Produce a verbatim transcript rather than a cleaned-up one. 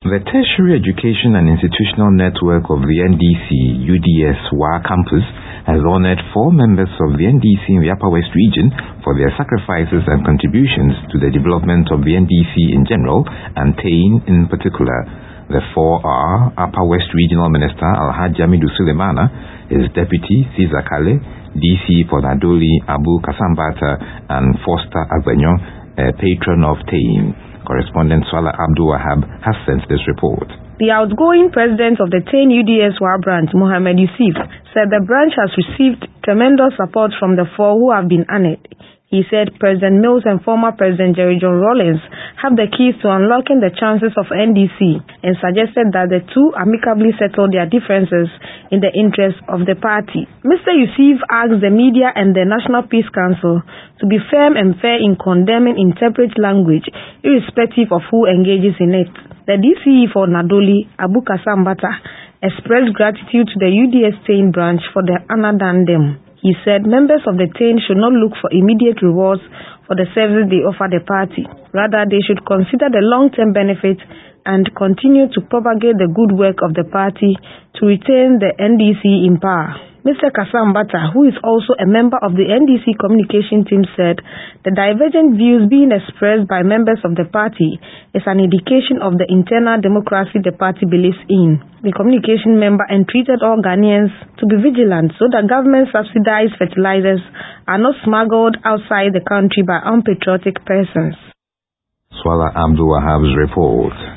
The Tertiary Education and Institutional Network of the N D C, U D S W A Campus, has honored four members of the N D C in the Upper West region for their sacrifices and contributions to the development of the N D C in general and Tein in particular. The four are Upper West Regional Minister Alhaji Hamidu Sulemana, his deputy Caesar Kale, D C for Nadoli Abu Kasambata, and Foster Agbenyo, a patron of Tein. Correspondent Swala Abdul Wahab has sent this report. The outgoing president of the Tein U D S W A branch, Mohammed Yusuf, said the branch has received tremendous support from the four who have been honored. He said President Mills and former President Jerry John Rawlings have the keys to unlocking the chances of N D C and suggested that the two amicably settle their differences in the interest of the party. Mister Yusuf asked the media and the National Peace Council to be firm and fair in condemning intemperate language, irrespective of who engages in it. The D C E for Nadoli, Abu Kasambata, expressed gratitude to the U D S Tein branch for the honor done them. He said members of the Tein should not look for immediate rewards for the service they offer the party. Rather, they should consider the long-term benefits and continue to propagate the good work of the party to retain the N D C in power. Mister Kasambata, who is also a member of the N D C communication team, said the divergent views being expressed by members of the party is an indication of the internal democracy the party believes in. The communication member entreated all Ghanaians to be vigilant so that government-subsidized fertilizers are not smuggled outside the country by unpatriotic persons. Swala Abdul Wahab's report.